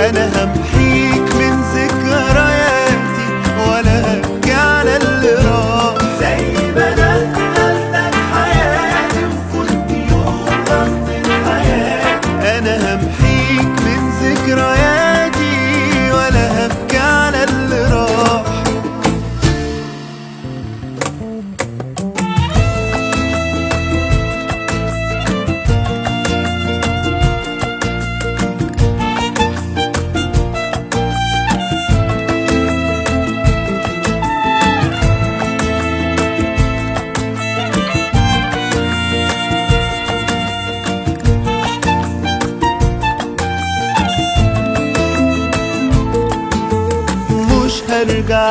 انا همحيك من ذكرياتي ولا ابكي على اللي راح. زي ما دخلتك حياتي وكنت يوم رغم حياتي، انا همحيك من ذكرياتي ولا هبكي على اللي راح. هرجع